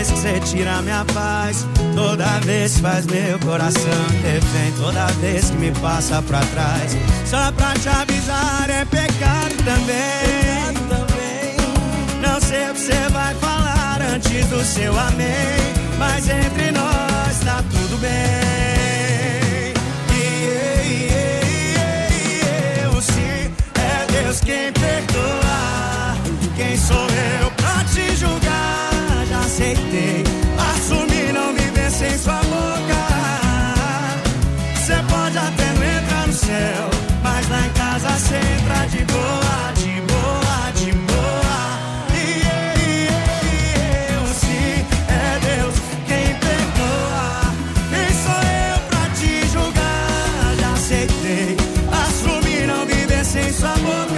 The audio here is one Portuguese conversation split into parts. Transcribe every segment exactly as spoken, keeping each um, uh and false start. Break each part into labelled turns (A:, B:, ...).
A: vez que você tira minha paz, toda vez que faz meu coração refém, toda vez que me passa pra trás. Só pra te avisar, é pecado também, também. Não sei o que você vai falar antes do seu amém, mas entre nós tá tudo bem. Yeah, yeah, yeah, yeah. Eu sim, é Deus quem perdoa. Quem sou eu pra te julgar? Já aceitei, assumi não viver sem sua boca. Cê pode até não entrar no céu, mas lá em casa cê entra de boa, de boa, de boa. Yeah, yeah, yeah. Eu sim, é Deus quem perdoa. Quem sou eu pra te julgar? Já aceitei, assumi não viver sem sua boca.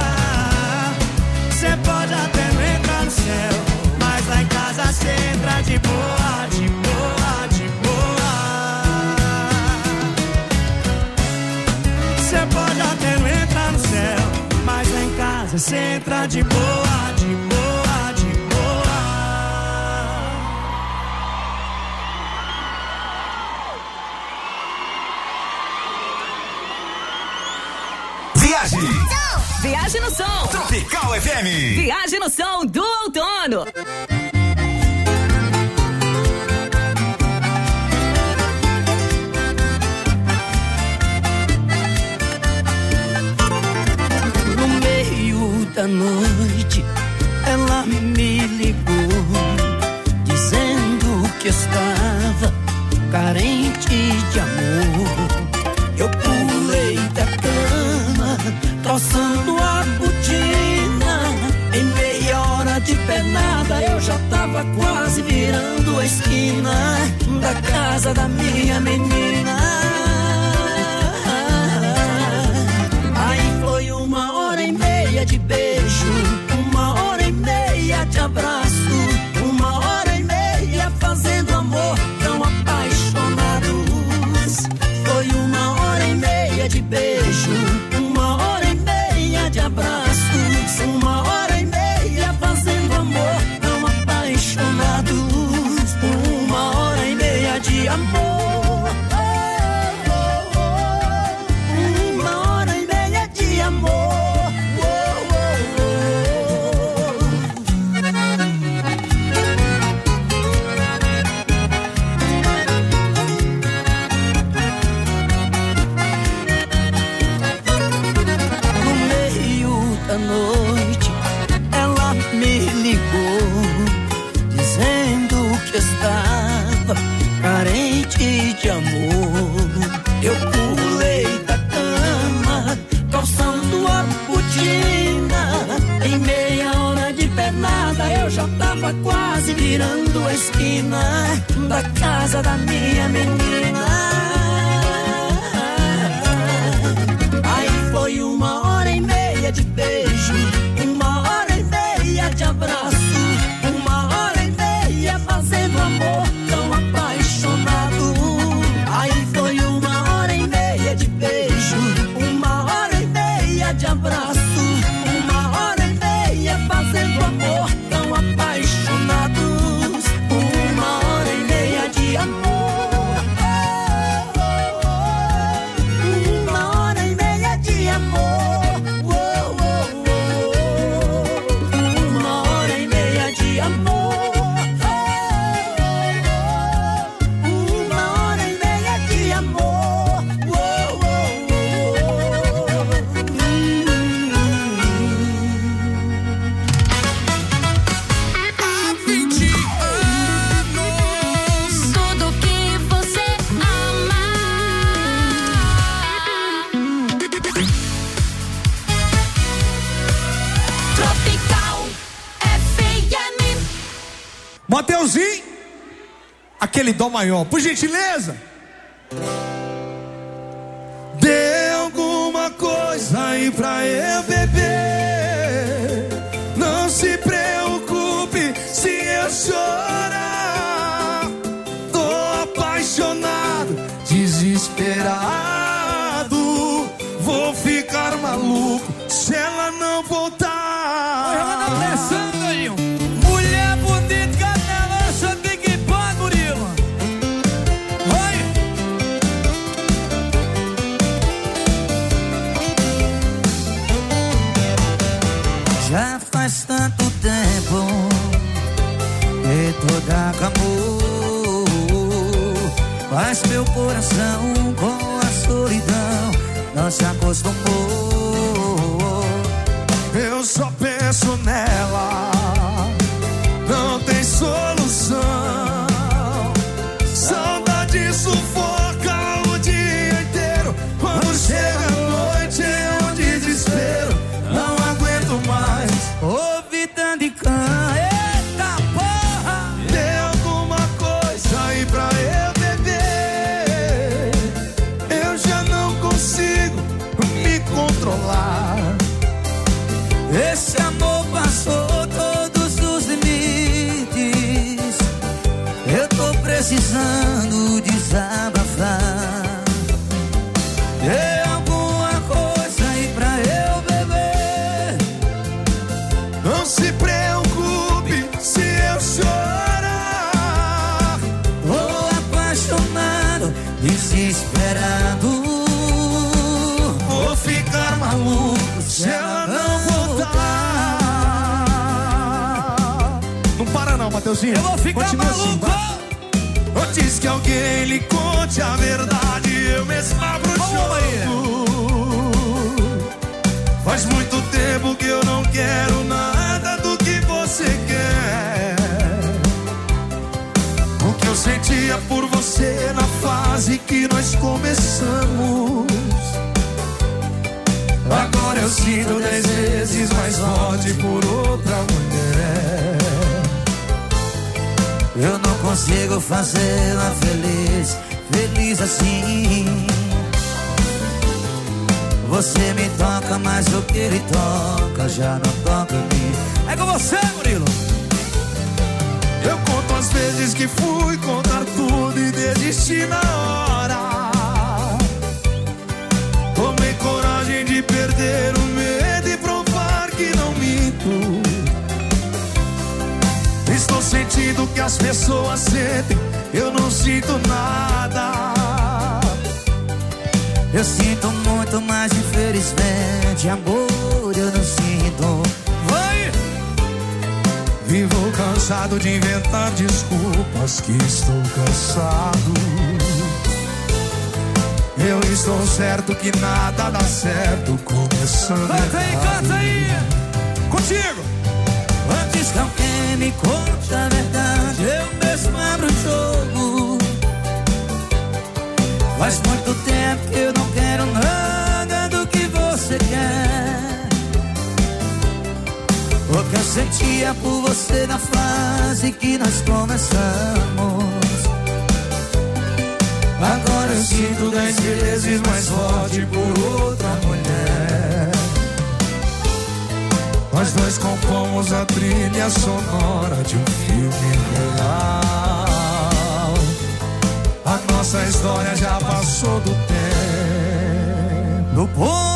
A: Cê pode até não entrar no céu, mas lá em casa cê entra de boa, de boa, de boa. Cê pode até não entrar no céu, mas lá em casa cê entra de boa, de boa, de boa.
B: Viagem!
C: Viagem no som.
B: Tropical F M.
C: Viagem no som do outono.
D: No meio da noite, ela me ligou, dizendo que estava carente de amor. Eu pulei da cama, troçando a botina. Em meia hora de pernada eu já tava quase virando a esquina da casa da minha menina. Aí foi uma hora e meia de beijo, uma hora e meia de abraço, uma hora e meia fazendo amor tão apaixonados. Foi uma hora e meia de beijo, uma hora e meia de abraços, uma hora e meia fazendo amor tão apaixonados. Uma hora e meia de amor, uma hora e meia de amor. Noite, ela me ligou, dizendo que estava carente de amor. Eu pulei da cama, calçando a botina. Em meia hora de pernada eu já tava quase virando a esquina da casa da minha menina. Aí foi uma hora e meia de beijo, uma hora e meia de abraço, uma hora e meia fazendo amor tão apaixonado. Aí foi uma hora e meia de beijo, uma hora e meia de abraço, uma hora e meia fazendo amor tão apaixonados. Uma hora e meia de amor, uma hora e meia de amor.
E: Mateuzinho, aquele dó maior, por gentileza. Dê alguma coisa aí pra eu beber. Não se preocupe se eu chorar. Tô apaixonado, desesperado. Vou ficar maluco se ela não voltar.
F: Ela tá pressando aí. Mulher bonita, canela, essa
A: tanto tempo e toda acabou, mas meu coração com a solidão não se acostumou.
E: Eu só penso nela, não tem solução. Saudade sufoca o dia inteiro. Quando chega a noite é um desespero. Não aguento mais
A: ouvir tanto de cã. Eita porra!
E: Tem alguma coisa aí pra eu beber? Eu já não consigo me controlar.
A: Esse amor passou todos os limites. Eu tô precisando desabafar. Tem alguma coisa aí pra eu beber?
E: Não se preocupe se eu chorar.
A: Tô apaixonado, desesperado.
E: Vou ficar maluco se ela não voltar. Não para não, Mateuzinho.
A: Eu vou ficar
E: Continua
A: maluco.
E: Assim, diz que alguém lhe conte a verdade. Eu mesmo abro o jogo. Faz muito tempo que eu não quero nada do que você quer. O que eu sentia por você na fase que nós começamos, agora eu sinto dez vezes mais forte por outra mulher.
A: Eu não consigo fazê-la feliz, feliz assim. Você me toca, mas o que ele toca já não toca em mim. É com você, Murilo.
E: Eu conto as vezes que fui contar tudo e desisti na hora. Tomei coragem de perder o medo e provar que não minto. Estou sentindo que as pessoas sentem, eu não sinto nada.
A: Eu sinto muito, mas infelizmente amor eu não sinto.
E: Vai! Vivo cansado de inventar desculpas, que estou cansado. Eu estou certo que nada dá certo, começando
A: Canta aí,
E: errado.
A: canta aí!
E: Contigo!
A: Antes que alguém me conte a verdade, eu mesmo abro o jogo. Faz muito tempo que eu não quero nada do que você quer. O que eu sentia por você na fase que nós começamos,
E: agora eu sinto dez vezes mais forte por outra mulher. Nós dois compomos a trilha sonora de um filme real. A nossa história já passou do tempo.
A: no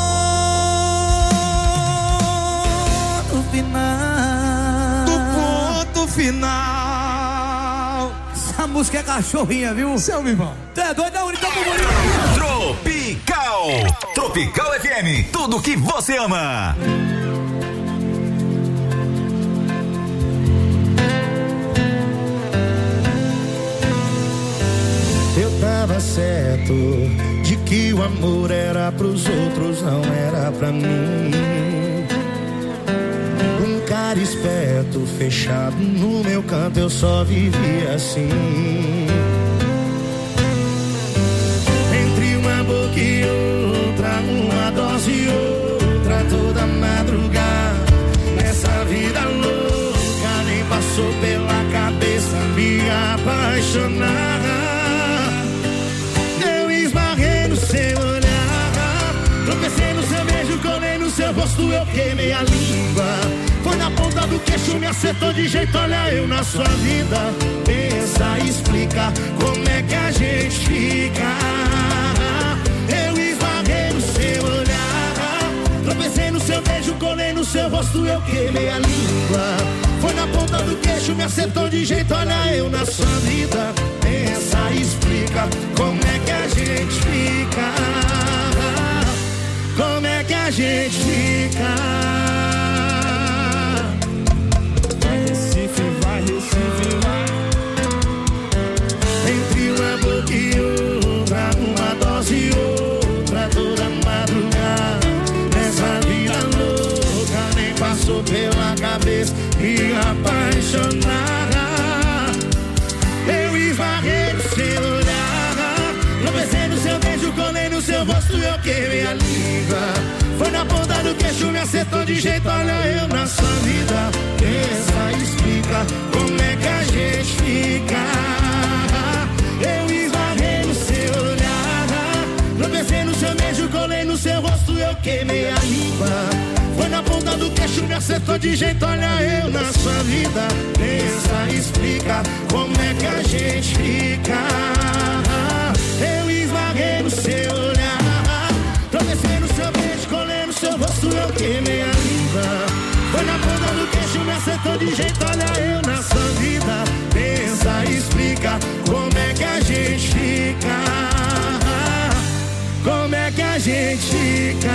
A: ponto final.
E: Do ponto final.
A: Essa música é cachorrinha, viu?
E: Seu irmão.
A: Tu é doido? Não, então pro Murilo.
B: Tropical. Tropical F M. Tudo que você ama.
F: Eu tava certo de que o amor era pros outros, não era pra mim. Um cara esperto, fechado no meu canto, eu só vivia assim. Entre uma boca e outra, uma dose e outra, toda madrugada. Nessa vida louca, nem passou pela cabeça me apaixonar. Seu olhar, tropecei no seu beijo, colei no seu rosto, eu queimei a língua. Foi na ponta do queixo, me acertou de jeito, olha eu na sua vida. Pensa, explica como é que a gente fica. Eu esbarrei no seu olhar, tropecei no seu beijo, colei no seu rosto, eu queimei a língua. Foi na ponta do queixo, me acertou de jeito, olha eu na sua vida. Pensa, explica como é que a gente fica. Como é que a gente fica. me apaixonar. Eu esbarrei no seu olhar, tropecei no seu beijo, colei no seu rosto, eu queimei a língua. Foi na ponta do queixo, me acertou de jeito, olha eu na sua vida. Pensa, explica como é que a gente fica. Eu esbarrei no seu olhar, tropecei no seu beijo, colei no seu rosto, eu queimei a língua. Foi na ponta do queixo, me acertou de jeito, olha eu na sua vida. Pensa, explica como é que a gente fica. Eu esbarrei no seu olhar, tropecei no seu beijo, colei no seu rosto, eu queimei a língua. Foi na ponta do queixo, me acertou de jeito, olha eu na sua vida. Pensa, explica como é que a gente fica. Como é que a gente fica.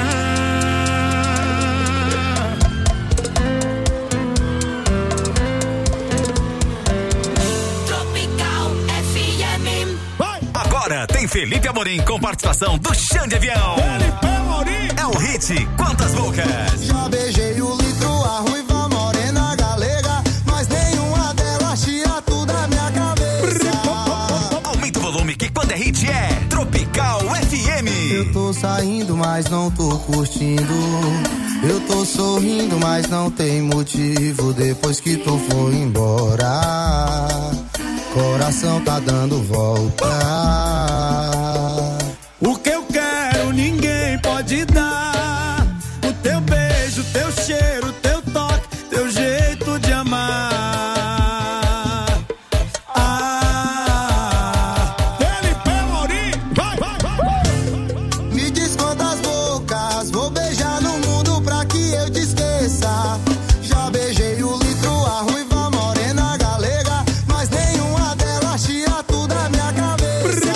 B: Agora tem Felipe Amorim com participação do Xande Avião.
E: Felipe Amorim
B: é o hit Quantas Bocas.
G: Já beijei o litro, a ruiva morena galega, mas nenhuma delas tira tudo da minha cabeça.
B: Aumenta o volume que quando é hit é Tropical F M.
G: Eu tô saindo, mas não tô curtindo. Eu tô sorrindo, mas não tem motivo. Depois que tu foi embora, coração tá dando volta.
A: O que eu quero ninguém pode dar. O teu beijo, teu cheiro, teu toque, teu jeito de amar. Ah,
E: Felipe Amorim, vai, vai, vai.
G: Me diz quantas bocas vou beijar no mundo pra que eu te esqueça. Já beijei o litro, a ruiva morena galega, mas nenhuma delas tira tudo da minha cabeça.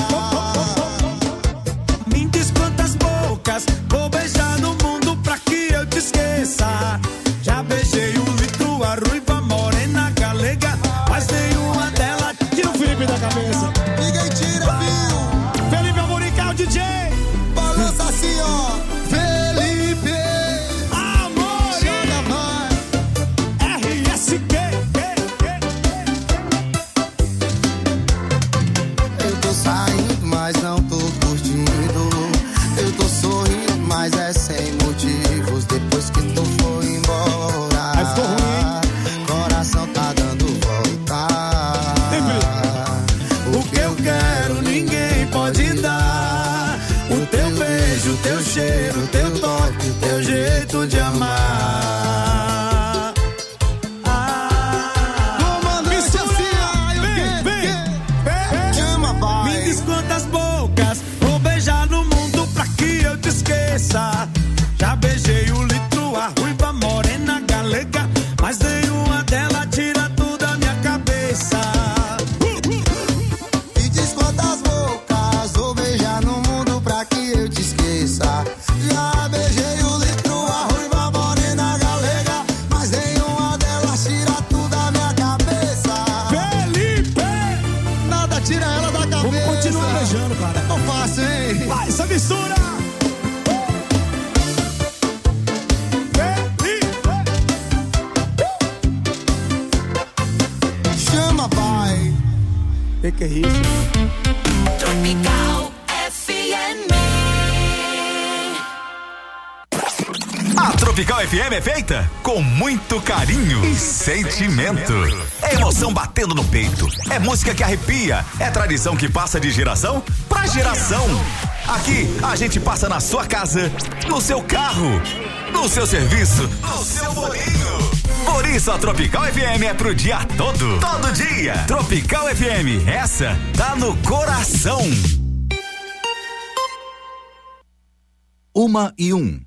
A: Me diz quantas bocas vou beijar no mundo pra que eu te esqueça. Já beijei o litro, a ruiva morena galega, mas nenhuma delas
E: Tira o Felipe da cabeça.
G: Ninguém tira, viu?
E: Felipe Amorim, que é o D J.
G: Balança assim, ó. Felipe
E: Amorim,
G: Joga mais.
E: R S Q.
G: Eu tô saindo, mas não tô curtindo. Eu tô sorrindo, mas é sem motivos. Depois que tu foi embora,
E: Aí ficou ruim.
G: coração tá dando volta.
A: O que eu quero ninguém pode dar. O teu beijo, teu cheiro, teu toque, teu jeito de amar. Ah,
G: Comandante assim, ai, o
E: Vem,
G: quê?
E: vem.
G: Quê? Chama,
A: me
G: pai.
A: diz quantas bocas vou beijar no mundo pra que eu te esqueça. Já beijei o litro, a ruiva morena galega, mas nenhuma delas tira tudo da minha cabeça.
G: Me diz quantas bocas vou beijar no mundo pra que eu te esqueça. Já beijei o litro, a ruiva morena galega, mas nenhuma delas tira tudo da minha cabeça.
E: Felipe,
G: Nada tira ela da cabeça.
E: vamos continuar beijando, cara.
G: Não fácil, hein?
E: Vai, essa mistura.
G: Chama, pai.
E: Que que é isso?
D: Tropical F M.
B: A Tropical F M é feita com muito carinho e sentimento. É emoção batendo no peito, é música que arrepia, é tradição que passa de geração pra geração. Aqui a gente passa na sua casa, no seu carro, no seu serviço, no seu bolinho. Por isso a Tropical F M é pro dia todo, todo dia. Tropical F M, essa tá no coração. Uma e um.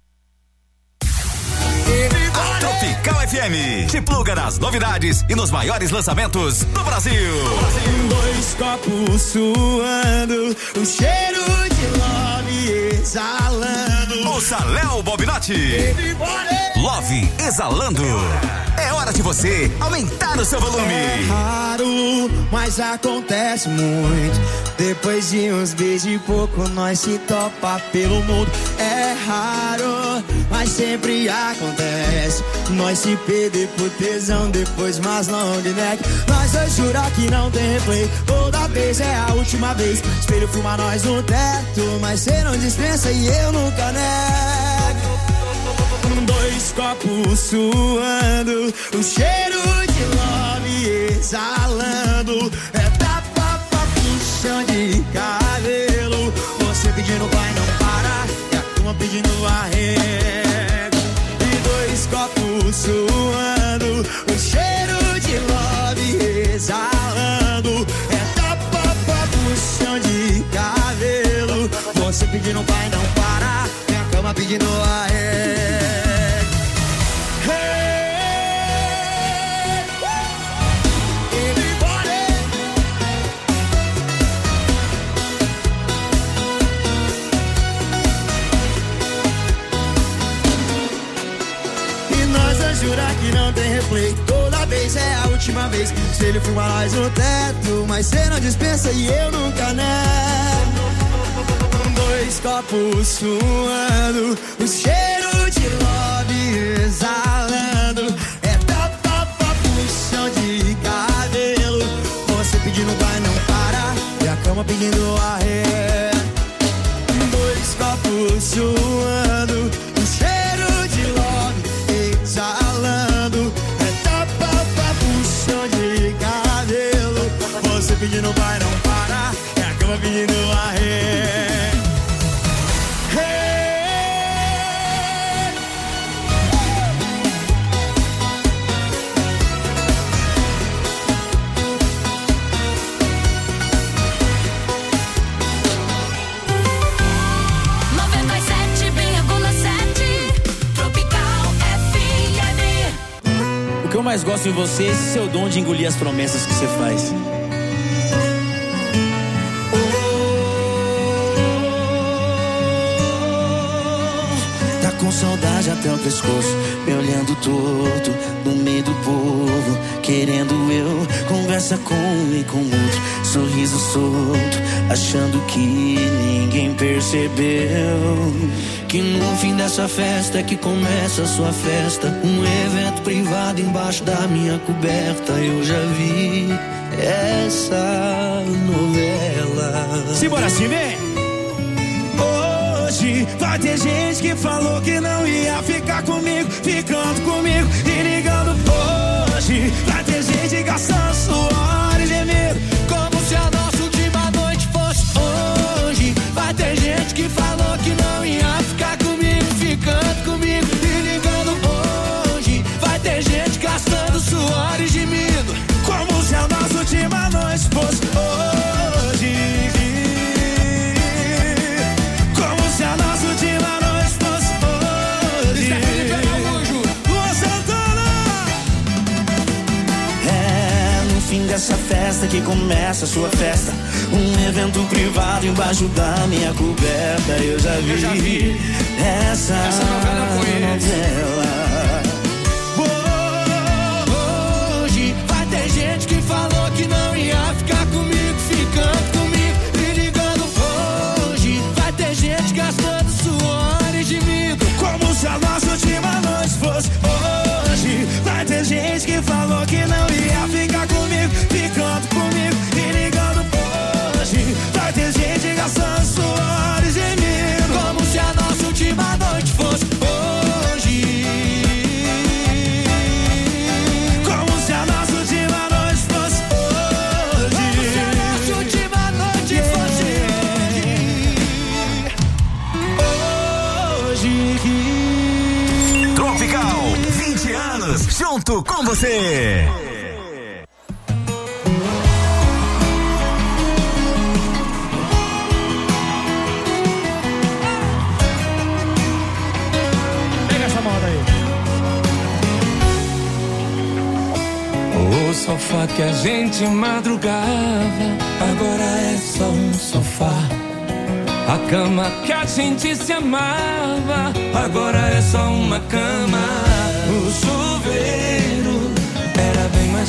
B: A Tropical F M te pluga nas novidades e nos maiores lançamentos do Brasil.
A: Dois copos suando, um cheiro de love exalando.
B: Ouça Léo Bobinotti. Love exalando. É hora hora de você aumentar o seu volume.
A: É raro, mas acontece muito. Depois de uns beijos e pouco, nós se topa pelo mundo. É raro, mas sempre acontece. Nós se perder por tesão, depois mais long neck. Nós dois jurar que não tem replay. Toda vez é a última vez. Espelho filma nós no teto, mas cê não dispensa e eu nunca nego. Dois copos suando, o cheiro de love exalando. É tapa pra puxão de cabelo. Você pedindo vai não parar, e a turma pedindo arrego. E dois copos suando, o cheiro de love exalando. É tapa pra puxão de cabelo. Você pedindo vai não parar, e a cama pedindo arrego. Jurar que não tem replay. Toda vez é a última vez. Se ele filma nós no teto, mas cê não dispensa e eu nunca nego. Dois copos suando, o cheiro de love exalando. É tapa pra puxão de cabelo. Você pedindo vai não parar, e a cama pedindo arrego. Dois copos suando, o cheiro de love exalando. É tapa pra puxão de cabelo. Você pedindo vai não parar, e a cama pedindo arrego.
H: O que eu mais gosto em você é esse seu dom de engolir as promessas que você faz.
A: Tá com saudade até o pescoço, me olhando torto no meio do povo, querendo eu, conversa com um e com outro, sorriso solto, achando que ninguém percebeu que no fim dessa festa é que começa a sua festa. Um evento privado embaixo da minha coberta. Eu já vi essa novela.
F: Simbora, Cime! Hoje vai ter gente que falou que não ia ficar comigo, ficando comigo e ligando. Hoje vai ter gente gastando suor e gemido, como se a nossa última noite fosse hoje. Vai ter gente que falou que não ia ficar comigo, ficando comigo e ligando. Hoje vai ter gente gastando suor e gemido, como se a nossa última noite fosse hoje. Como se a nossa última noite fosse hoje. Luan Santana. É no fim dessa festa que começa a sua festa. Um evento privado embaixo da minha coberta. Eu já vi, eu já vi. essa, essa novela. novela. Oh, hoje vai ter gente que falou que não ia ficar comigo, ficando comigo e ligando. Hoje vai ter gente gastando suor e gemido, como se a nossa última noite fosse hoje. Vai ter gente que falou que não ia ficar comigo, ficando comigo e ligando. Hoje vai ter gente gastando suor e gemido, como se a nossa última noite fosse hoje. Como se a nossa última noite fosse hoje. Como se a nossa última noite fosse hoje.
B: Tropical, vinte anos, junto com você.
I: O sofá que a gente madrugava agora é só um sofá. A cama que a gente se amava agora é só uma cama. O chuveiro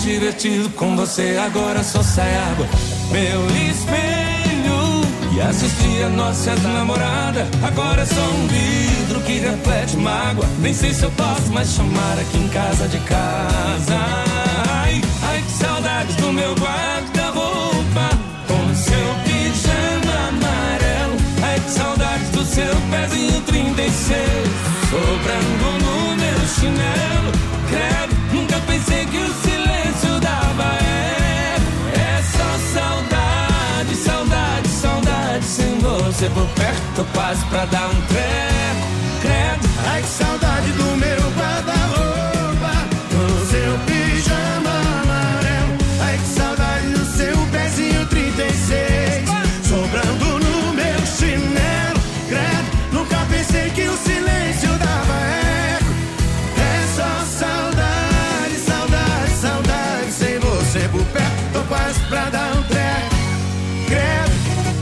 I: mais divertido com você, agora só sai água. Meu espelho que assistia nossa namorada, agora é só um vidro que reflete mágoa. Nem sei se eu posso mais chamar aqui em casa de casa. Ai, ai que saudades do meu guarda-roupa com seu pijama amarelo. Ai que saudades do seu pezinho trinta e seis sobrando no meu chinelo. Credo, nunca pensei que o silêncio dava eco. É só saudade, saudade, saudade. Sem você por perto, quase pra dar um treco. Credo,
F: ai que saudade do meu guarda-roupa com seu pijama amarelo. Ai que saudade do seu pezinho trinta e seis sobrando no meu chinelo. Credo, nunca pensei que o silêncio dava eco. É só saudade, saudade, saudade. Sem você por perto, tô quase pra dar um treco. Credo.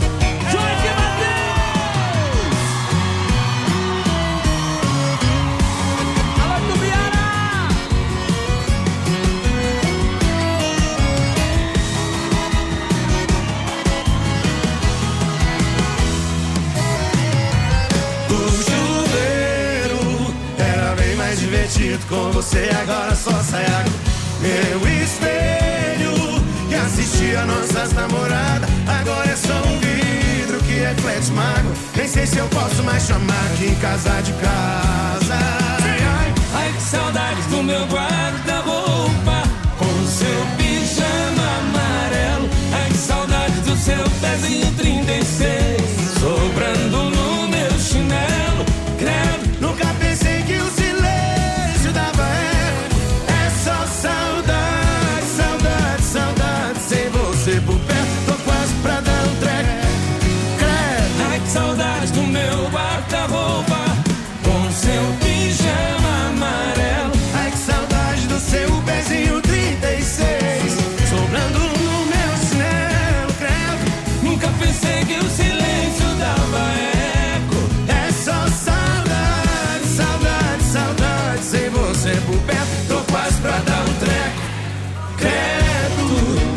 F: Com você agora só sai água. Meu espelho que assistia nossas namoradas, agora é só um vidro que reflete mágoa. Nem sei se eu posso mais chamar aqui em casa de casa. Ai, ai,
I: ai que saudades do meu guarda-roupa com seu pijama amarelo. Ai que saudades do seu pezinho trinta e seis sobrando no meu chinelo. Credo,
F: nunca pensei que o silêncio dava eco. É só saudade, saudade, saudade. Sem você por perto, tô quase pra dar um treco. Credo.
I: Ai que saudades do meu guarda-roupa com seu pijama amarelo.
F: Ai que saudade do seu pezinho trinta e seis sobrando no meu chinelo. Credo,
I: nunca pensei que o silêncio dava eco.
F: É só saudade, saudade, saudade. Sem você por perto, tô quase pra dar um treco. Credo.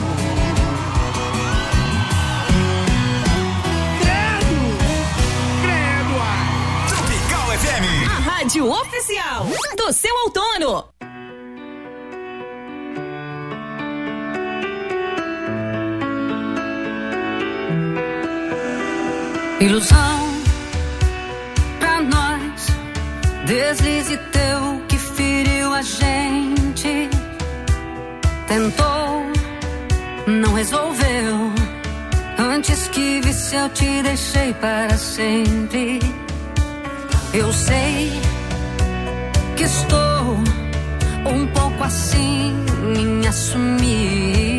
F: Credo. Credo.
B: Tropical F M,
C: a rádio oficial do seu outono.
J: Ilusão pra nós, deslize teu que feriu a gente. Tentou, não resolveu. Antes que visse eu te deixei para sempre. Eu sei que estou um pouco assim em assumir.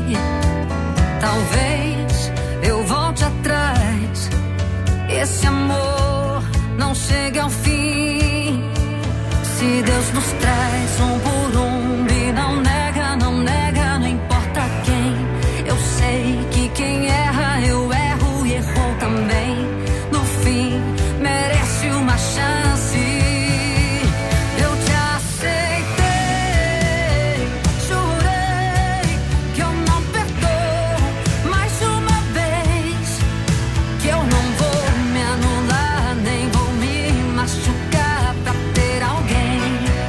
J: Talvez eu volte atrás, esse amor não chega ao fim. Se Deus nos traz um por um e não nega, não nega, não importa quem. Eu sei que quem erra, eu erro e errou também. No fim, merece uma chance. Eu te aceitei, jurei que eu não perdoo mais uma vez. Que eu não vou me anular, nem vou me machucar pra ter alguém,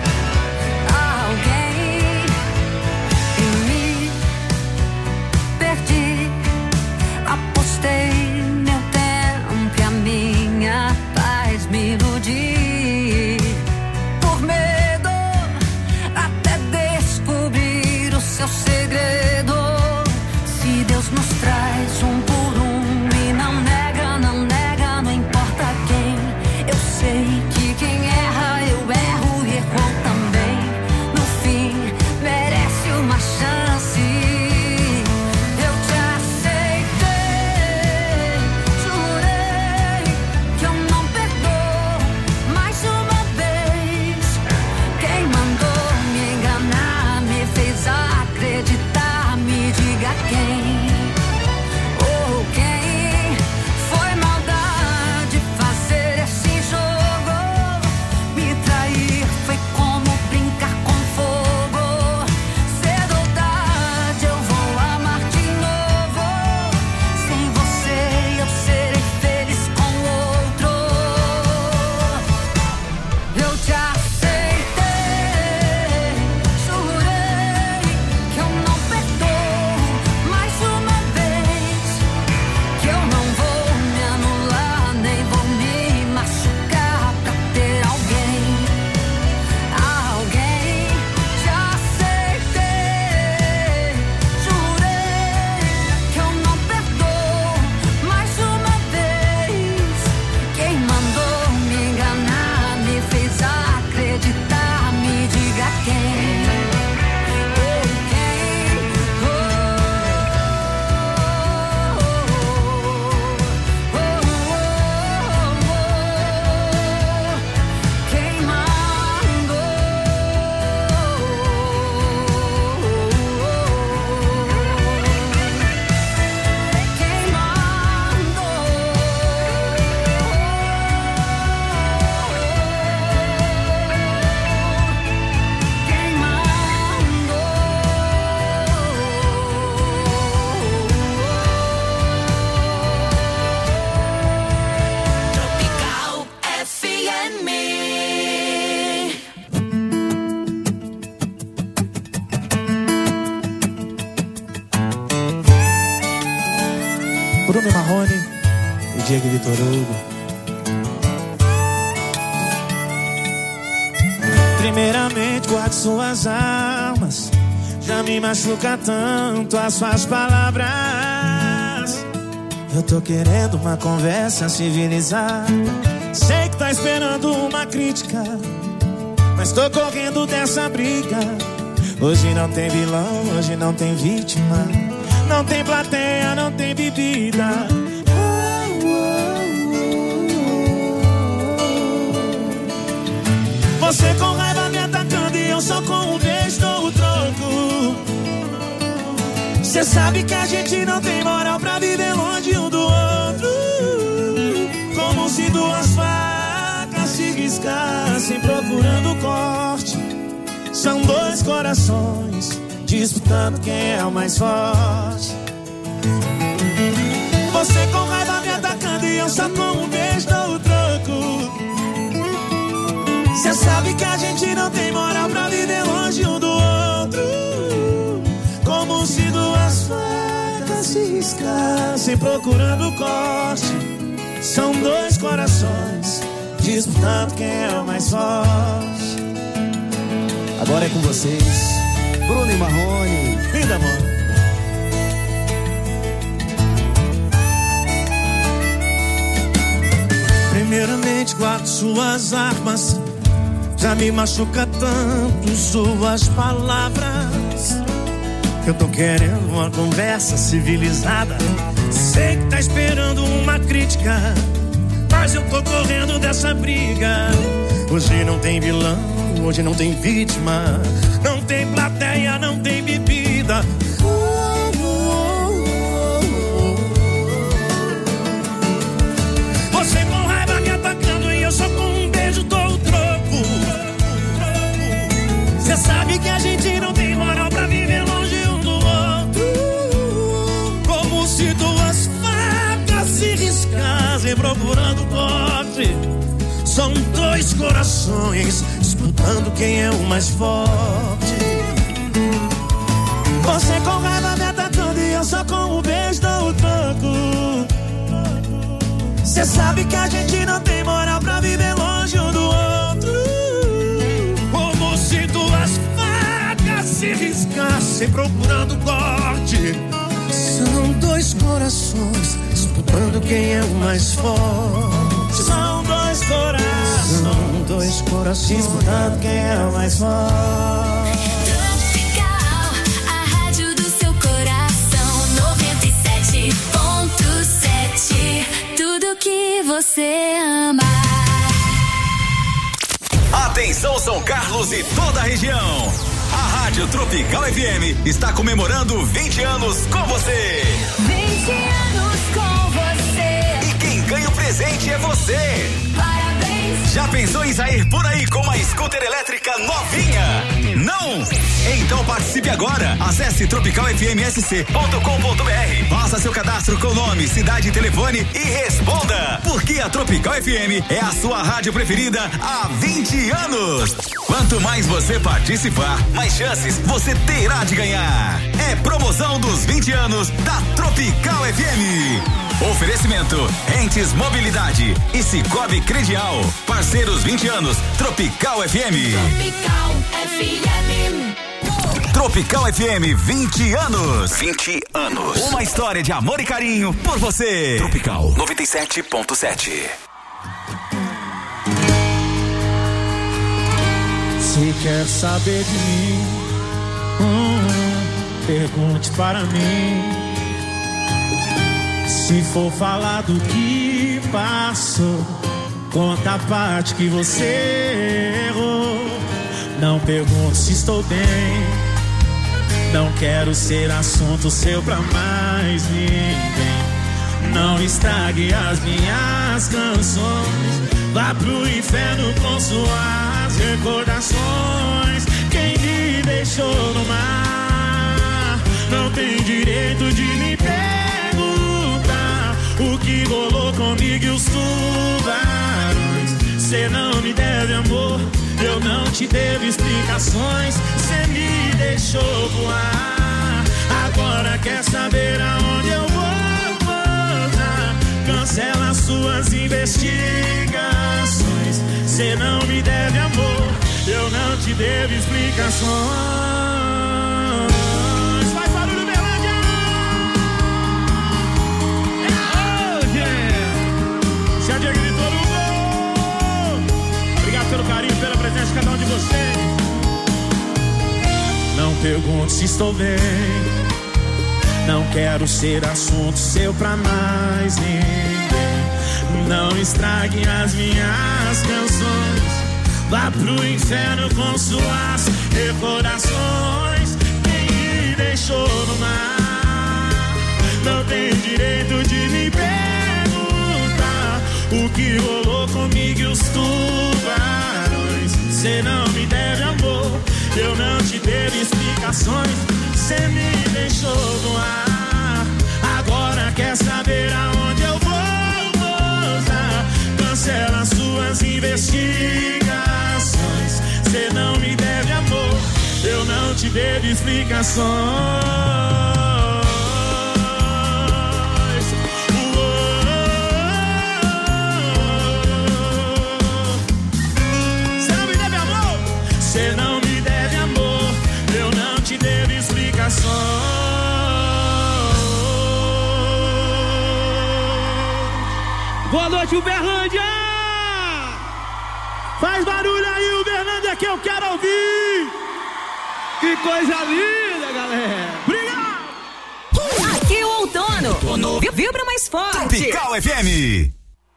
J: alguém. Em mim perdi, apostei meu tempo e a minha paz me iludi. Por medo até descobrir o seu segredo. Se Deus nos traz um por um e não nega, não nega, não importa quem. Eu sei que quem erra, eu erro e errou também. No fim, merece uma chance. Eu te aceitei, jurei que eu não perdoo mais uma vez. Quem mandou me enganar, me fez acreditar, me diga quem.
F: Bruno Marrone e Diego Vitor Hugo. Primeiramente, guarde suas armas. Já me machuca tanto as suas palavras. Eu tô querendo uma conversa civilizada. Sei que tá esperando uma crítica, mas tô correndo dessa briga. Hoje não tem vilão, hoje não tem vítima. Não tem plateia, não tem bebida. Você com raiva me atacando e eu só com um beijo dou o troco. Cê sabe que a gente não tem moral pra viver longe um do outro. Como se duas facas se riscassem procurando corte. São dois corações disputando quem é o mais forte. Você com raiva me atacando e eu só com um beijo dou o troco. Cê sabe que a gente não tem moral pra viver longe um do outro. Como se duas facas se riscassem procurando corte. São dois corações disputando quem é o mais forte. Agora é com vocês,
G: Bruno e Marrone.
F: Vida, amor. Primeiramente, guarde suas armas. Já me machuca tanto suas palavras. Eu tô querendo uma conversa civilizada. Sei que tá esperando uma crítica, mas eu tô correndo dessa briga. Hoje não tem vilão, hoje não tem vítima. Não tem plateia, não tem bebida. Você com raiva me atacando e eu só com um beijo dou o troco. Cê sabe que a gente não tem moral pra viver longe um do outro. Como se duas facas se riscassem procurando corte. São dois corações disputando quem é o mais forte. Você com raiva me atacando e eu só com um beijo dou o troco. Cê sabe que a gente não tem moral pra viver longe um do outro. Como se duas facas se riscassem procurando corte. São dois corações disputando quem é o mais forte. São dois corações, são dois corações disputando quem é o mais forte.
K: Tropical, a rádio do seu coração. noventa e sete ponto sete. Tudo que você ama.
B: Atenção, São Carlos e toda a região. A Rádio Tropical F M está comemorando vinte anos com você.
K: vinte anos com você.
B: E quem ganha o presente é você.
K: Parabéns.
B: Já pensou em sair por aí com uma scooter elétrica novinha? Não? Então participe agora. Acesse tropical f m s c ponto com ponto b r. Faça seu cadastro com nome, cidade e telefone e responda. Porque a Tropical F M é a sua rádio preferida há vinte anos. Quanto mais você participar, mais chances você terá de ganhar. É promoção dos vinte anos da Tropical F M. Oferecimento Entes Mobilidade e Cicobi Credial. Parceiros vinte anos, Tropical F M.
K: Tropical F M.
B: Tropical F M, vinte anos. vinte anos. Uma história de amor e carinho por você. Tropical noventa e sete ponto sete.
F: Se quer saber de mim, hum, pergunte para mim. Se for falar do que passou, conta a parte que você errou. Não pergunte se estou bem, não quero ser assunto seu pra mais ninguém. Não estrague as minhas canções, vá pro inferno com suas recordações. Quem me deixou no mar não tem direito de me perguntar o que rolou comigo e os tubarões. Cê não me deve amor, eu não te devo explicações. Cê me deixou voar, agora quer saber aonde eu vou, vou, suas investigações. Cê não me deve amor, eu não te devo explicações. Faz barulho, Berlândia! Oh, yeah! Se a Diego gritou no gol. Obrigado pelo carinho, pela presença de cada um de vocês. Não pergunto se estou bem, não quero ser assunto seu pra mais ninguém. Não estrague as minhas canções, vá pro inferno com suas recordações. Quem me deixou no mar não tem direito de me perguntar o que rolou comigo e os tubarões. Cê não me deve amor, eu não te devo explicações. Cê me deixou no ar, agora quer saber aonde eu vou pousar. Cancela suas investigações. Cê não me deve amor, eu não te devo explicações. Cê não me deve amor, cê não me deve amor, eu não te devo explicações. Boa noite, Uberlândia! Faz barulho aí, Uberlândia, que eu quero ouvir! Que coisa linda, galera! Obrigado!
C: Aqui o outono, outono. Vibra mais forte!
B: Tropical F M!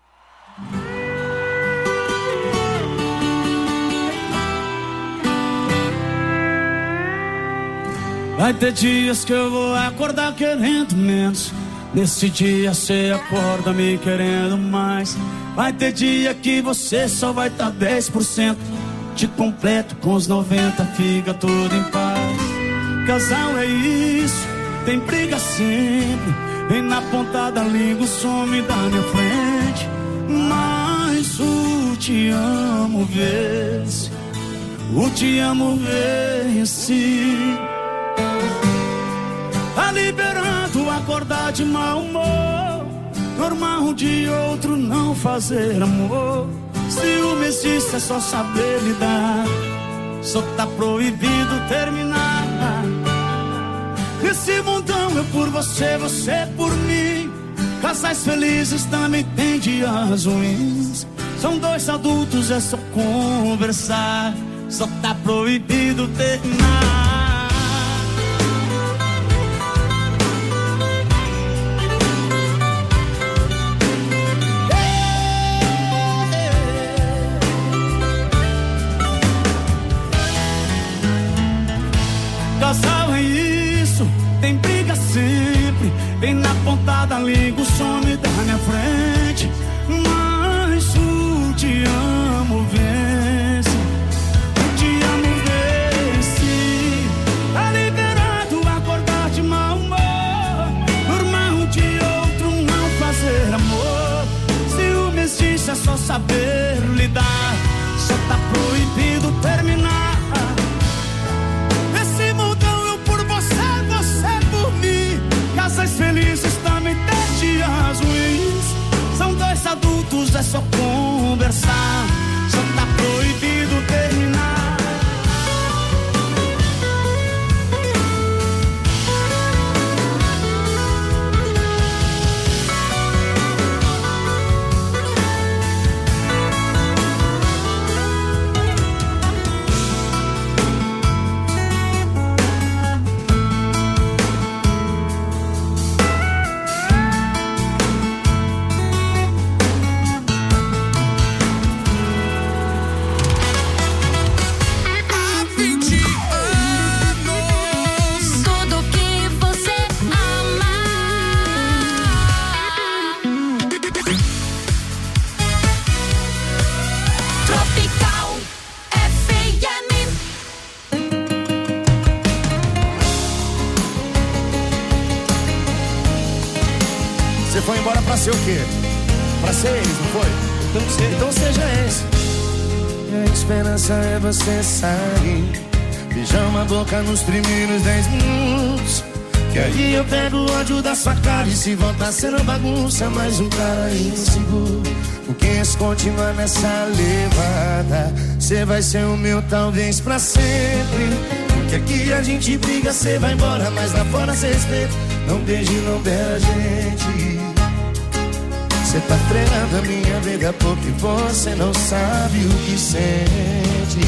F: Vai ter dias que eu vou acordar querendo menos, nesse dia cê acorda me querendo mais. Vai ter dia que você só vai tá dez por cento, te completo com os noventa, fica tudo em paz. Casal é isso, tem briga sempre, vem na ponta da língua, some da minha frente. Mas o te amo vence, o te amo vence. Tá liberando acordar de mau humor, normal um de outro não fazer amor. Ciúme existe, é só saber lidar, só tá proibido terminar. Nesse mundão eu por você, você por mim. Casais felizes também tem dias ruins. São dois adultos, é só conversar, só tá proibido terminar. Casal é isso, tem briga sempre, vem na ponta da língua, some da minha frente. Mas o te amo vence, o te amo vence. Tá liberado acordar de mau humor, normal um de outro não fazer amor. Ciúme existe, é só saber lidar, só tá proibido terminar. Casais felizes também tem dias ruins. São dois adultos, é só conversar, só tá proibido terminar.
E: Foi embora pra ser o quê? Pra ser ex, não foi? Então, sei. Então seja ex. E a esperança é você sair, beijar uma boca nos primeiros dez minutos,
F: Que aí eu pego o ódio da sua cara. E se voltar sendo bagunça, mais um cara inseguro. Porque se continuar nessa levada, cê vai ser o meu talvez pra sempre. Porque aqui a gente briga, cê vai embora, mas lá fora cê respeita. Não beije, não beira a gente. Cê tá frenando a minha vida porque você não sabe o que sente.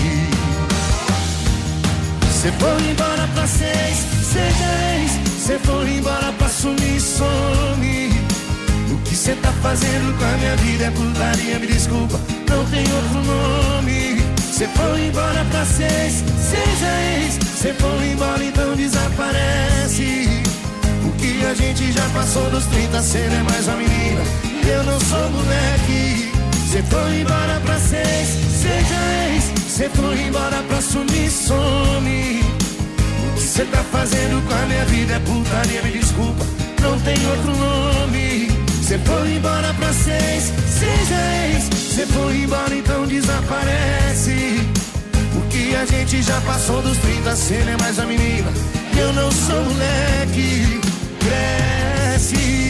F: Cê foi embora pra seis, seja ex. Cê foi embora pra sumir, some. O que cê tá fazendo com a minha vida é putaria, me desculpa, não tem outro nome. Cê foi embora pra seis, seja ex. Cê foi embora, então desaparece. Porque a gente já passou dos trinta, cê não é mais uma menina, eu não sou moleque. Cê foi embora pra seis, seja ex. Cê foi embora pra sumir, some. O que cê tá fazendo com a minha vida é putaria, me desculpa, não tem outro nome. Cê foi embora pra seis, seja ex. Cê foi embora, então desaparece. Porque a gente já passou dos trinta, cê não é mais a menina, eu não sou moleque. Cresce.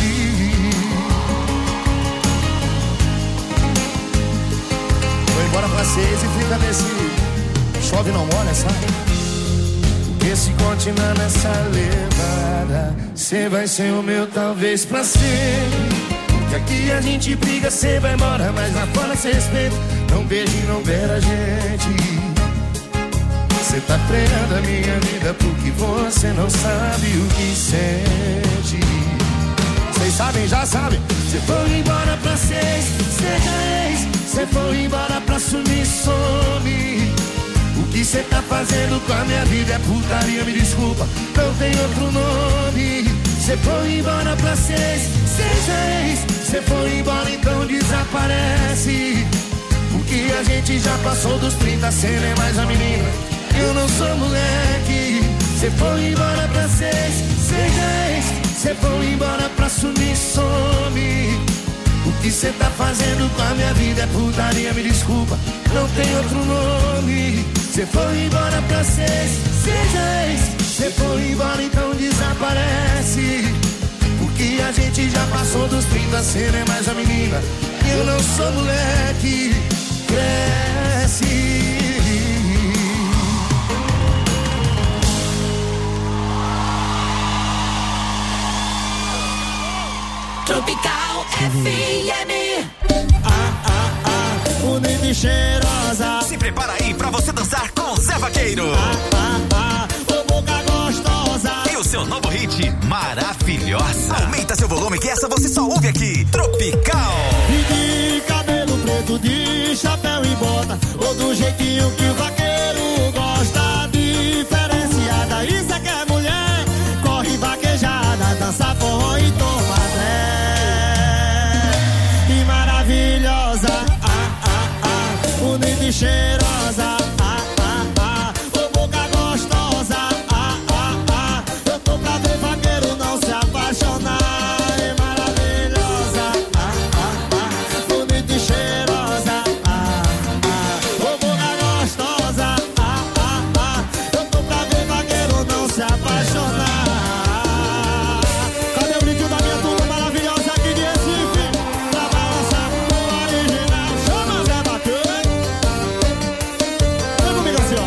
F: Foi embora pra seis e fica nesse chove não molha, sabe? Porque se continuar nessa levada, cê vai ser o meu talvez pra sempre. Porque aqui a gente briga, cê vai embora, mas lá fora cê respeita. Não beije, não beira a gente. Cê tá frenando a minha vida porque você não sabe o que sente. Vocês sabem, já sabem. Cê foi embora pra seis, seja ex. Cê foi embora pra sumir, some. O que cê tá fazendo com a minha vida é putaria, me desculpa, não tem outro nome. Cê foi embora pra seis, seja ex. Cê foi embora, então desaparece. Porque a gente já passou dos trinta, cê não é mais a menina, eu não sou moleque. Cê foi embora pra seis, seja ex. Cê foi embora pra sumir, some. O que cê tá fazendo com a minha vida é putaria, me desculpa, não tem outro nome. Cê foi embora pra seis, seja ex. Cê foi embora, então desaparece. Porque a gente já passou dos trinta, cê não é mais a menina, eu não sou moleque. Cresce.
D: Tropical F M.
F: Ah, ah, ah, bonita e cheirosa.
B: Se prepara aí pra você dançar com Zé Vaqueiro.
F: Ah, ah, ah, ô boca gostosa.
B: E o seu novo hit, Maravilhosa. Aumenta seu volume que essa você só ouve aqui. Tropical.
F: E de cabelo preto, de chapéu e bota, ou do jeitinho que o vaqueiro gosta. Diferenciada, isso é que é mulher. Corre vaquejada, dança forró e toma tré. E maravilhosa, ah, ah, ah, bonita e cheirosa, ah, ah, ah, ô boca gostosa, ah, ah, ah, eu tô pra ver vaqueiro não se apaixonar. E maravilhosa, ah, ah, ah, bonita e cheirosa, ah, ah, ô boca gostosa, ah, ah, ah, eu tô pra ver vaqueiro não se apaixonar. Cadê o brinquedo da minha turma maravilhosa aqui de Recife? Pra balançar o original, chama Zé Vaqueiro. Vem comigo assim, ó.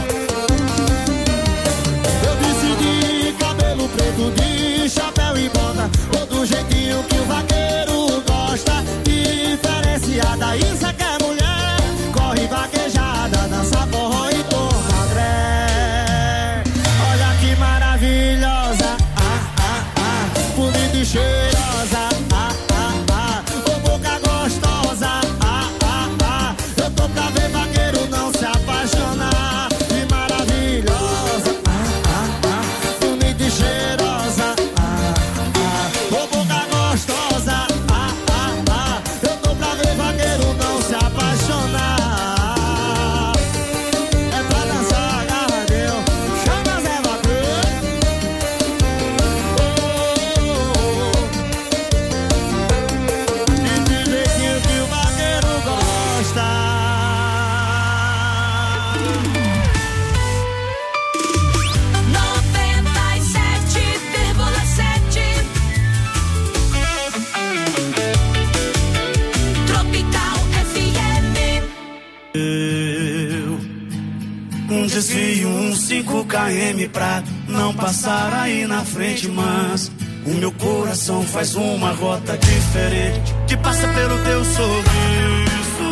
F: Eu decidi cabelo preto, de chapéu e bota, ou do jeitinho que o vaqueiro gosta. Diferenciada, isso é que é mulher. Corre vaquejada, dança forró e toma dré. Olha que maravilhosa, ah, ah, ah, bonita e cheirosa, ah, ah, ah, ô boca gostosa, ah, ah, ah, eu tô pra ver vaqueiro não se apaixonar. E maravilhosa, ah, ah, ah, bonita e cheirosa, ah, ah, ô boca gostosa, ah, ah, ah, eu tô pra ver vaqueiro não se apaixonar. É pra dançar, agarradeu, chama Zé Vaqueiro. Oh, oh, oh, oh.
A: K M pra não passar aí na frente, mas o meu coração faz uma rota diferente que passa pelo teu sorriso,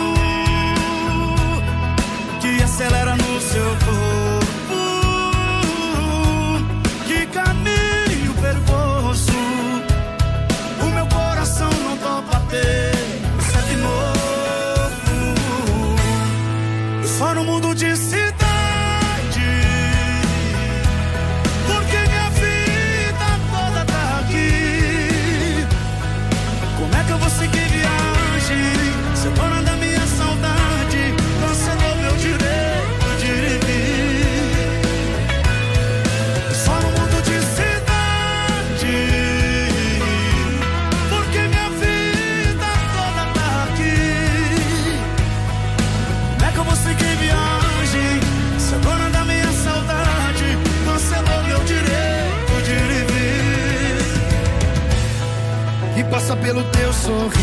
A: que acelera no seu corpo, que caminho perigoso. O meu coração não topa ter de novo. Eu só não mudo de cidade, porque minha vida toda tá aqui. Como é que eu vou seguir viagem? Você é dona da minha saudade, cancelou meu direito de vir. Eu só não mudo de cidade, porque minha vida toda tá aqui. Como é que eu vou seguir viagem? Se a dona da minha saudade cancelou meu direito de vir. E passa pelo teu sorriso,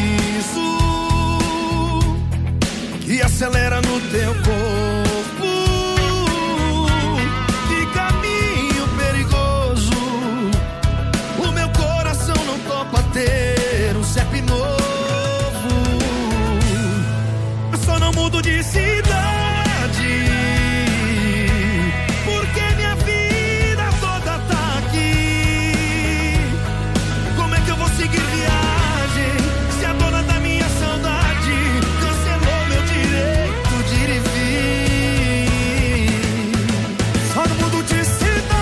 A: que acelera no teu corpo, que caminho perigoso. O meu coração não topa ter um C E P novo. Eu só não mudo de cidade, porque minha vida toda tá aqui. Como é que eu vou seguir viagem se a dona da minha saudade cancelou meu direito de ir e vir? Só não mudo de cidade,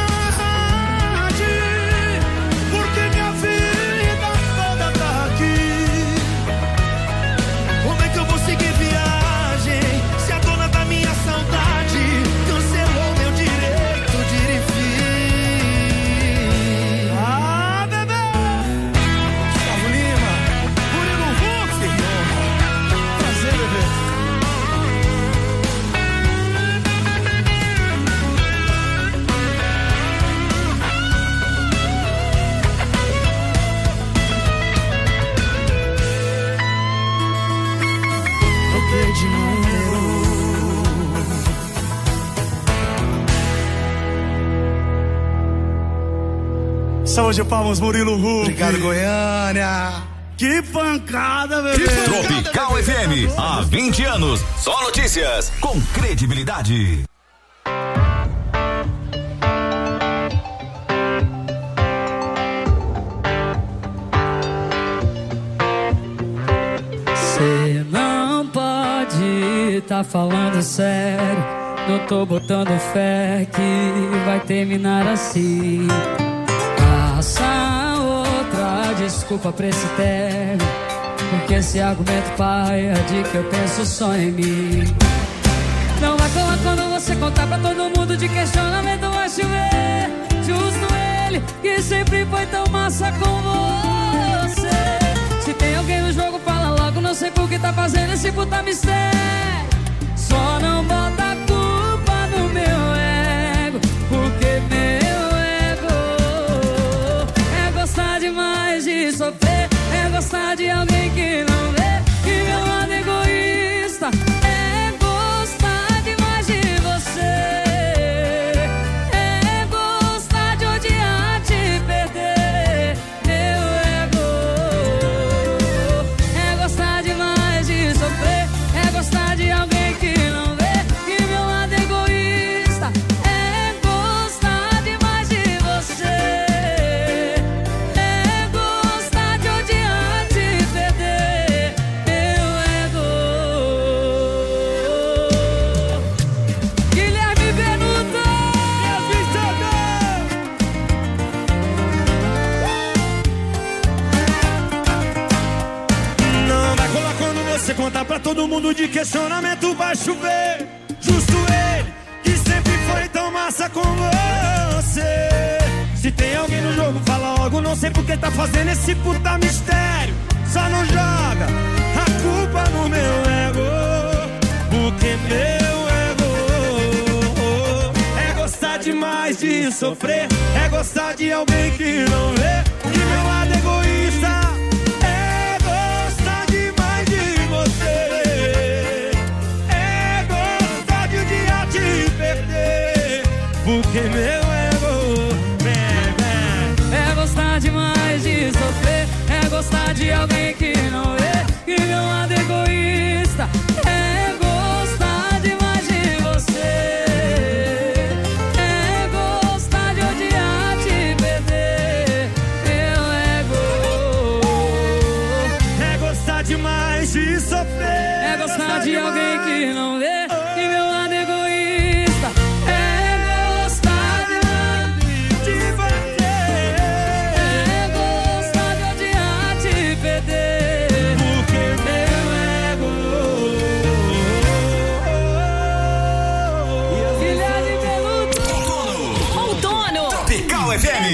A: porque minha vida toda tá aqui. Como é que eu vou seguir viagem se a dona da minha saudade cancelou meu direito de ir e vir? Ah, bebê! Gustavo Lima, Murilo Huck, prazer, bebê. Troquei de número. Saúde, palmas, Murilo Huck. Obrigado, Goiânia. Que pancada, bebê.
B: Tropical F M, há vinte anos. Só notícias com credibilidade.
L: Cê não pode tá falando sério. Não tô botando fé que vai terminar assim. Passa outra desculpa pra esse término, porque esse argumento paia de que eu penso só em mim. Não vai colar quando você contar pra todo mundo de questionamento vai chover. Justo ele que sempre foi tão massa com você. Se tem alguém no jogo fala logo, não sei por que tá fazendo esse puta mistério. Só não bota a culpa no meu ego, porque meu ego é gostar demais de sofrer, é gostar de alguém que não vê que meu lado egoísta. É gostar demais de você, é gostar de odiar, te perder. Meu ego é gostar demais de sofrer, é gostar de alguém que não vê que meu lado egoísta. É gostar demais de você, é gostar de odiar, te perder. Meu ego. Guilherme Benuto,
A: Não vai colar quando você contar pra todo mundo de questionamento vai chover. Justo ele que sempre foi tão massa com você. Se tem alguém no jogo fala logo, não sei por que tá fazendo esse puta mistério. Só não joga a culpa no meu ego, porque meu ego é gostar demais de sofrer, é gostar de alguém que não vê que meu lado egoísta. É gostar demais de você, é gostar de odiar, te perder,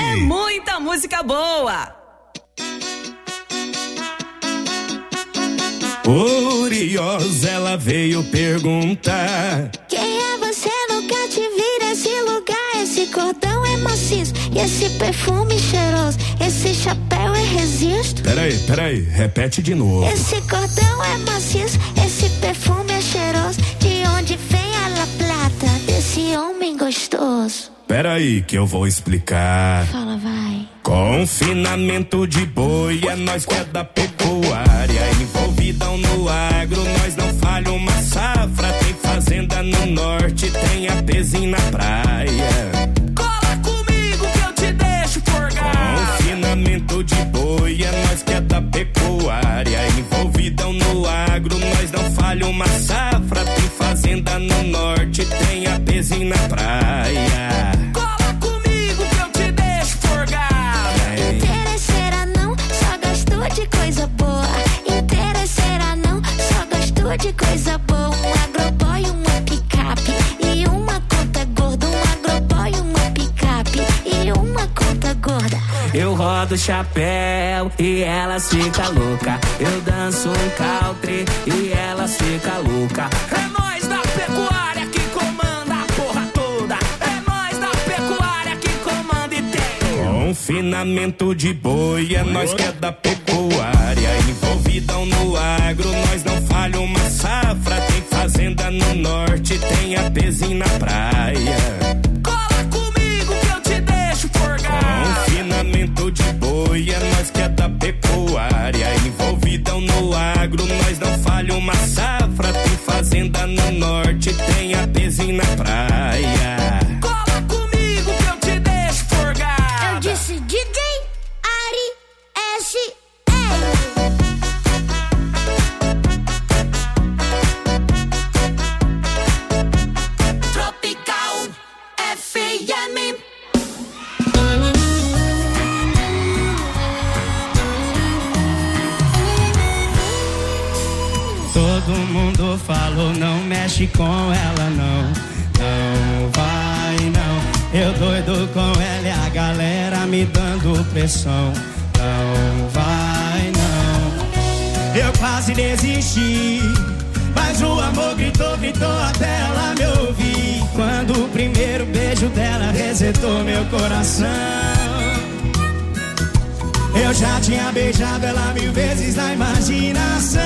C: É muita música boa.
E: Curiosa, ela veio perguntar:
M: quem é você? Nunca te vi nesse lugar. Esse cordão é maciço e esse perfume cheiroso. Esse chapéu é resisto.
E: Peraí, peraí, repete de novo.
M: Esse cordão é maciço, esse perfume é cheiroso. De onde vem a La Plata desse homem gostoso?
E: Peraí que eu vou explicar.
M: Fala, vai.
E: Confinamento de boi, é nós que é da pecuária. Envolvidão no agro, nós não falha uma safra. Tem fazenda no norte, tem apezinho na praia.
I: Cola comigo que eu te deixo forgar.
E: Confinamento de boi, é nós que é da pecuária. Envolvidão no agro, nós não falha uma safra. Tem fazenda no norte, tem apezinho na praia.
I: Cola comigo que eu te deixo forgar.
M: Interesseira não, só gosto de coisa boa. Interesseira não, só gosto de coisa boa. Um agroboy, uma picape e uma conta gorda. Um agroboy, uma picape e uma conta gorda.
I: Eu rodo o chapéu e elas ficam louca. Eu danço um country e elas ficam louca. É nós da pecuária que comanda a porra toda. É nós da pecuária que comanda e tem.
E: Confinamento de boi, é nós que é da pecuária. Envolvidão no agro, nós não falha uma safra. Tem fazenda no norte, tem apezinho na praia.
I: Cola comigo que eu te deixo forgar.
E: Confinamento de boi, é nós que é da pecuária. Envolvidão no agro, nós não falha uma safra. Tem fazenda no norte, tem apezinho na praia.
I: Cola comigo que eu te deixo forgar.
M: Eu disse D J Ari S L.
I: Tropical F M.
A: Todo mundo falou, não mexe com ela não. Não vai não. Eu doido com ela e a galera me dando pressão. Não vai não. Eu quase desisti, mas o amor gritou, gritou até ela me ouvir. Quando o primeiro beijo dela resetou meu coração. Eu já tinha beijado ela mil vezes na imaginação.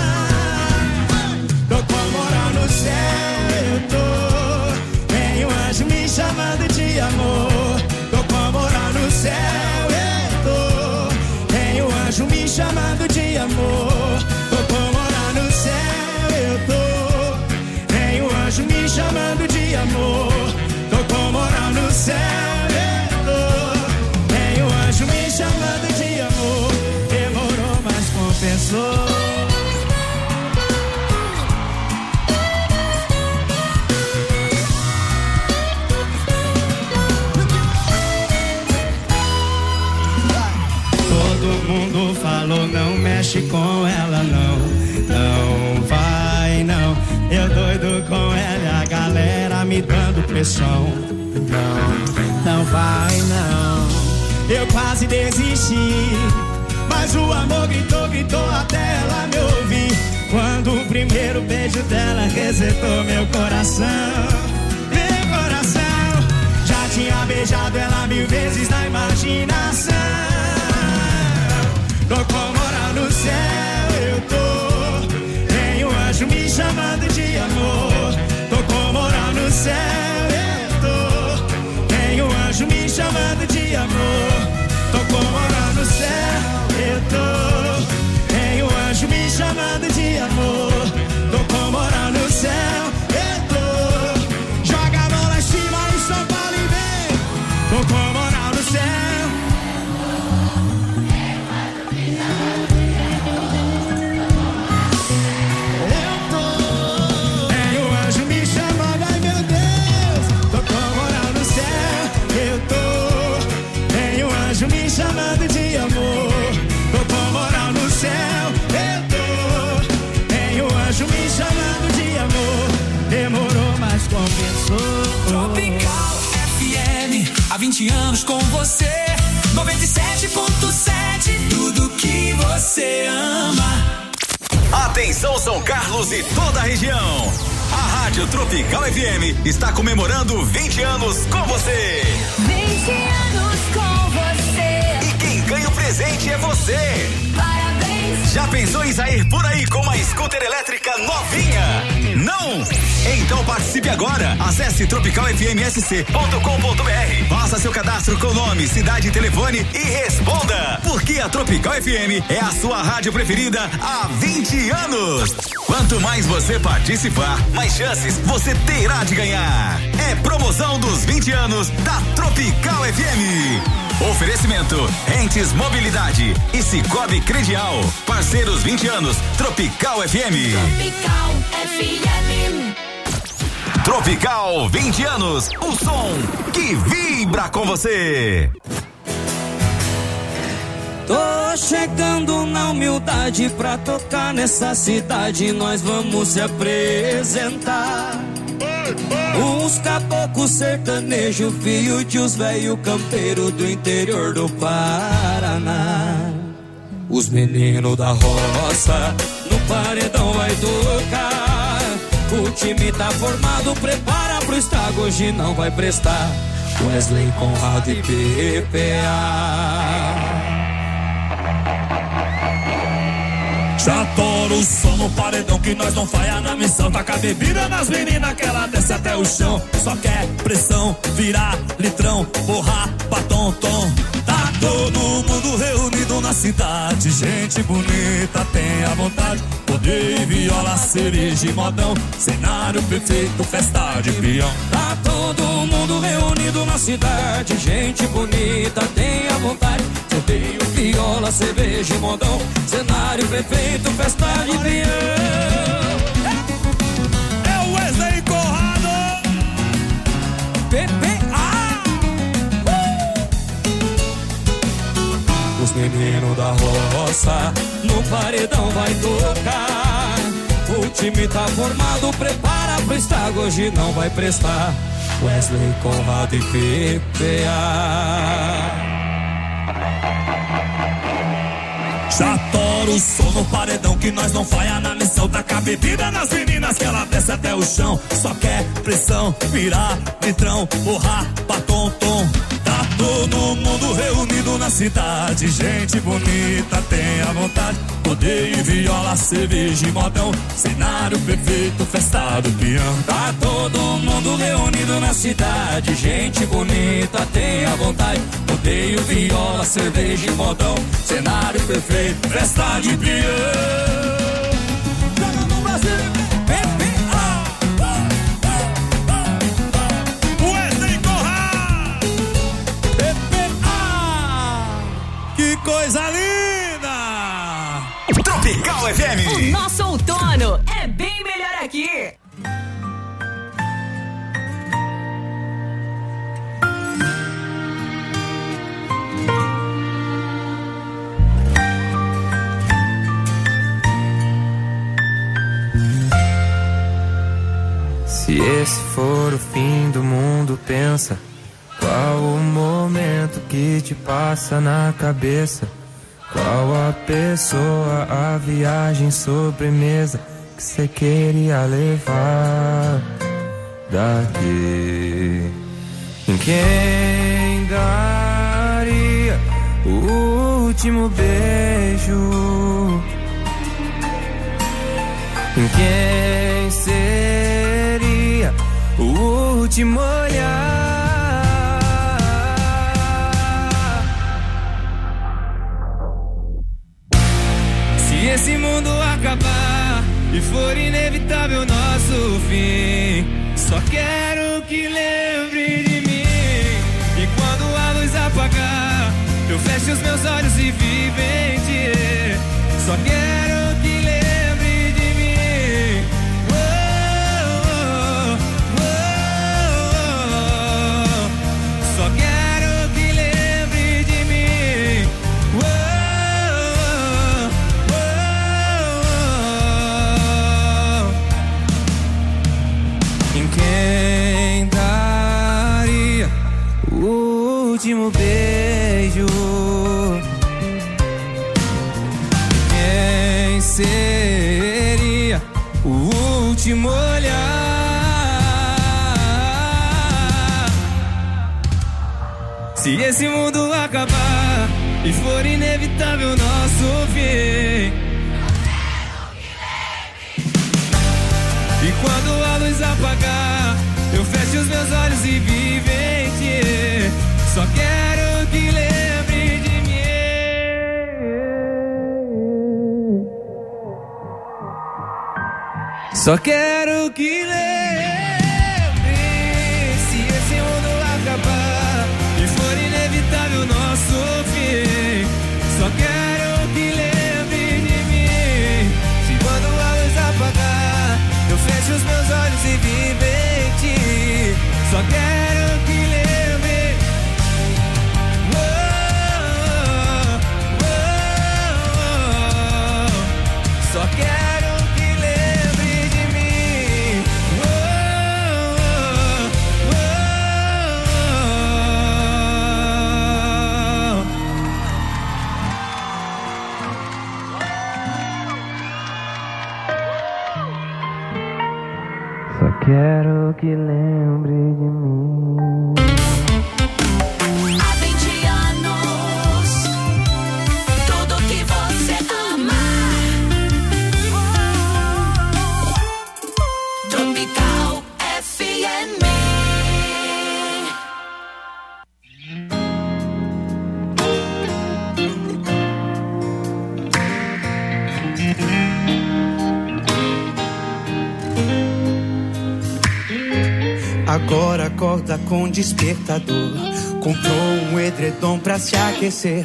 A: Tô com a moral no céu, eu tô. Tem um anjo me chamando de amor. Tô com a moral no céu, eu tô. Tem um anjo me chamando de amor. Tô com a moral no céu, eu tô. Tem um anjo me chamando de amor. Tô com a moral no céu, eu tô. Tem um anjo me chamando de amor. Demorou, mas compensou. Todo mundo falou, não mexe com ela não. Não vai não. Eu doido com ela e a galera me dando pressão. Não, não vai não. Eu quase desisti, mas o amor gritou, gritou até ela me ouvir. Quando o primeiro beijo dela resetou meu coração. Meu coração. Já tinha beijado ela mil vezes na imaginação. Tô com moral no céu, eu tô. Tem um anjo me chamando de amor. Tô com moral no céu, eu tô. Tem um anjo me chamando de amor. Tô com moral no céu, eu tô. Tem um anjo me chamando de amor. Tô com moral no céu, eu tô. Joga a mão lá em cima em São Paulo e vem. Tô com moral no céu. Chamando de amor, tô com moral no céu, eu tô. Tem um anjo me chamando de amor. Demorou, mas compensou.
I: Tropical F M, há vinte anos com você.
B: Campos e toda a região. A Rádio Tropical F M está comemorando vinte anos com você.
K: vinte anos com você.
B: E quem ganha o presente é você.
K: Parabéns.
B: Já pensou em sair por aí com uma scooter elétrica novinha? Não? Então participe agora. Acesse tropical f m s c ponto com ponto b r. Faça seu cadastro com nome, cidade e telefone e responda. Porque a Tropical F M é a sua rádio preferida há vinte anos. Quanto mais você participar, mais chances você terá de ganhar. É promoção dos vinte anos da Tropical F M. Oferecimento Entes Mobilidade e Cicobi Credial. Parceiros vinte anos, Tropical F M.
K: Tropical F M.
B: Tropical vinte anos, o som que vibra com você.
E: Tô chegando na humildade pra tocar nessa cidade, nós vamos se apresentar. Uns caboclos sertanejo, filho de os velho campeiro do interior do Paraná. Os meninos da roça no paredão vai tocar. O time tá formado, prepara pro estrago, hoje não vai prestar. Wesley, Conrado e P P A. Já toro o som no paredão que nós não falha na missão. Taca a bebida nas meninas que ela desce até o chão. Só quer pressão, virar litrão, borrar, batom, tom. Tá todo mundo reunido na cidade. Gente bonita, tenha vontade. Poder e viola, cereja e modão. Cenário perfeito, festa de peão. Tá todo mundo reunido na cidade. Gente bonita, tenha vontade. Poder e viola, cerveja e modão. Cenário perfeito, festa de peão. É o Wesley Conrado, P P A. Uh! Os meninos da roça no paredão vai tocar. O time tá formado, prepara pro estrago, hoje não vai prestar. Wesley Conrado e P P A. Já toro o som no paredão que nós não falha na missão. Taca a bebida nas meninas que ela desce até o chão. Só quer pressão, virar litrão, borrar, batom, tom. Tá todo mundo reunido na cidade. Gente bonita, tenha vontade. Poder e viola, cerveja e modão. Cenário perfeito, festa do peão. Tá todo mundo reunido na cidade. Gente bonita, tenha vontade. Poder e viola, cerveja e modão. Cenário perfeito, festa de peão. Joga no Brasil, P P A. Wesley Conrado, P P A. Que coisa linda!
B: Tropical F M.
C: O nosso outono é bem melhor aqui.
N: Se esse for o fim do mundo, pensa. Qual o momento que te passa na cabeça? Qual a pessoa, a viagem, sobremesa que cê queria levar daqui? Em quem daria o último beijo? Em quem seria o último olhar? Se esse mundo acabar e for inevitável nosso fim, só quero que lembre de mim. E quando a luz apagar, eu fecho os meus olhos e vivo em ti. Só quero que lembre de mim. Oh, oh, oh, oh. Só quero que lembre de mim. Oh, oh, oh. Em quem daria o último beijo? Quem Se esse mundo acabar e for inevitável nosso fim, e quando a luz apagar, eu fecho os meus olhos e vivo em ti. Só quero que lembre de mim. Só quero que lembre. Se esse mundo acabar e for inevitável nosso fim, só quero que lembre de mim. Se quando a luz apagar, eu fecho os meus olhos e vivo em ti. Só quero que lembre. Oh, oh, oh, oh. Só quero que lembre de mim. Oh, oh, oh, oh. Só quero que lembre de mim.
K: Há vinte anos, tudo que você ama. Tropical F M.
A: Agora acorda com despertador. Comprou um edredom pra se aquecer.